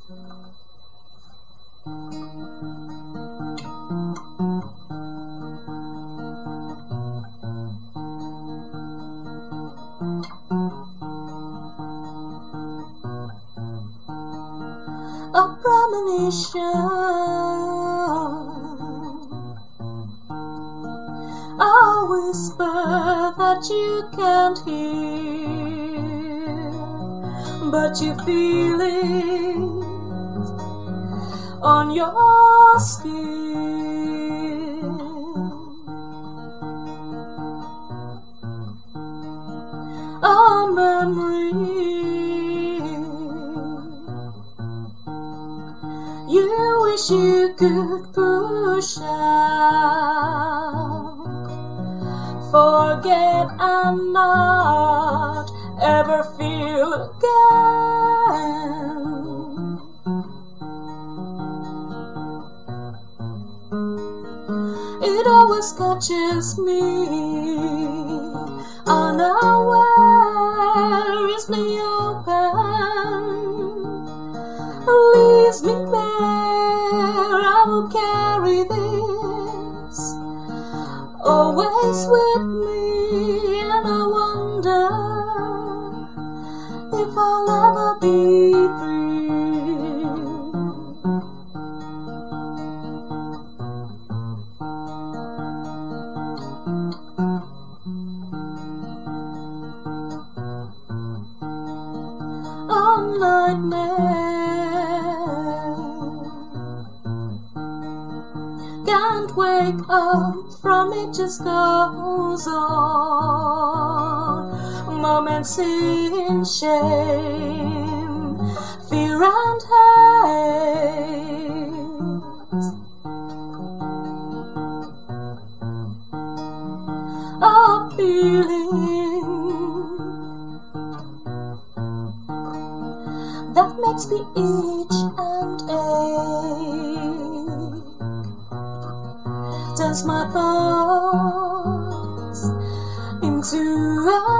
A premonition, a whisper that you can't hear, but you feel it on your skin. A memory you wish you could push out, forget and not ever feel again. It always catches me unaware, is the open, leaves me bare. I will carry this always with me, and I wonder if I'll ever be free. A nightmare, can't wake up from it, just goes on. Moments in shame, fear and hate, a feeling that makes me itch and ache, turns my thoughts into a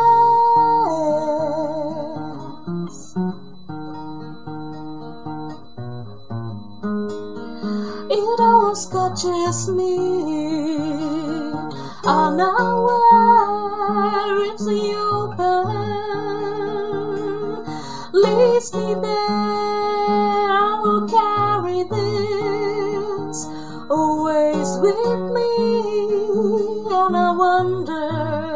mess. It always catches me unaware, it's the open, leaves me bare. I will carry this always with me, and I wonder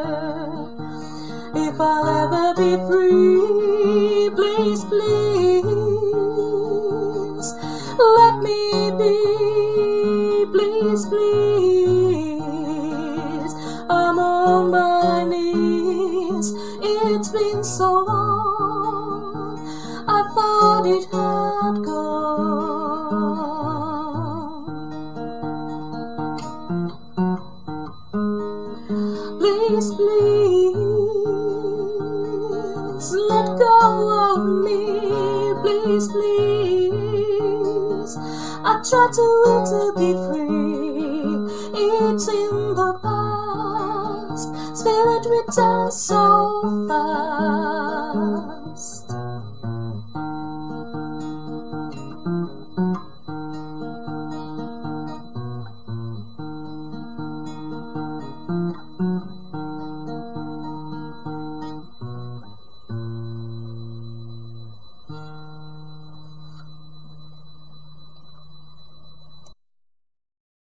if I'll ever be free. Please, please, let me be. Please, please, I'm on my knees. It's been so long, I thought it had gone. Please, please, let go of me. Please, please, I try to will to be free. It's in the past, still it returns so fast.